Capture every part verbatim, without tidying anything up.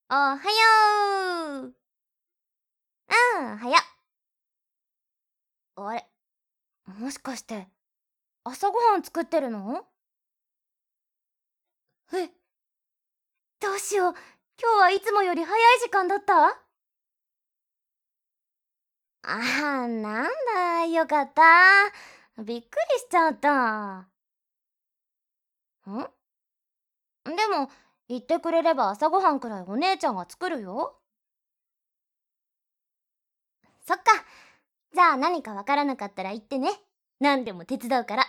おはよう。うん、はや。あれ、もしかして朝ごはん作ってるの？え、どうしよう。今日はいつもより早い時間だった？ああ、なんだ、よかった。びっくりしちゃった。ん？でも、言ってくれれば朝ごはんくらいお姉ちゃんが作るよ。そっか。じゃあ何かわからなかったら言ってね。何でも手伝うから。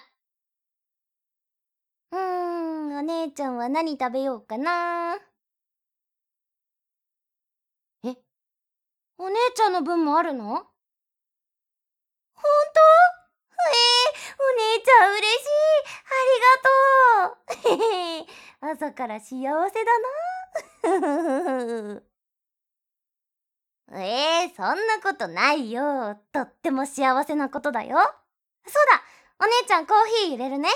うーん、お姉ちゃんは何食べようかな。え、お姉ちゃんの分もあるの？ほんと？えー、お姉ちゃん嬉しい。ありがとう。へへ、朝から幸せだな。えー、そんなことないよ。とっても幸せなことだよ。そうだ、お姉ちゃんコーヒー入れるね。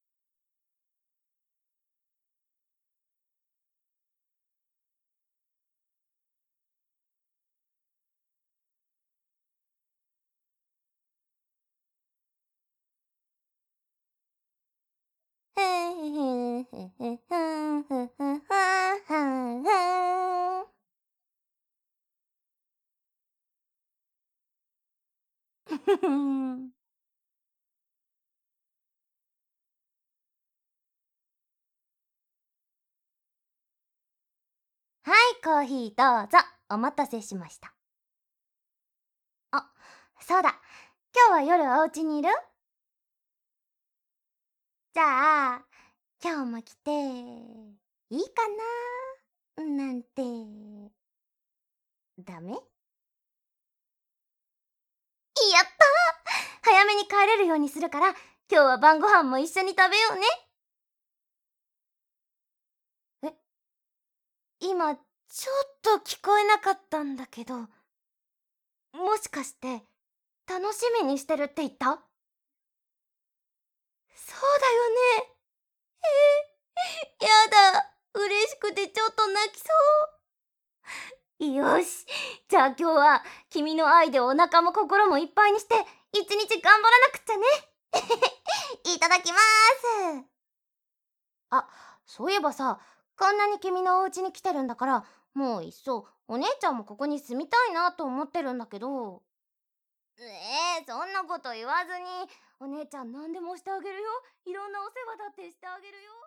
ふんふんふんふんふんふんふんふんふんふん。ふふん。はい、コーヒーどうぞ。お待たせしました。あ、そうだ。今日は夜お家にいる？じゃあ、今日も来ていいかななんて、ダメ？やったー。早めに帰れるようにするから、今日は晩ご飯も一緒に食べようね。え、今、ちょっと聞こえなかったんだけど、もしかして、楽しみにしてるって言った？そうだよね。えー、やだ。嬉しくてちょっと泣きそう。よし。じゃあ今日は君の愛でお腹も心もいっぱいにして一日頑張らなくっちゃね。いただきます。あ、そういえばさ、こんなに君のお家に来てるんだから、もういっそお姉ちゃんもここに住みたいなと思ってるんだけど。えー、そんなこと言わずに、お姉ちゃん何でもしてあげるよ。いろんなお世話だってしてあげるよ。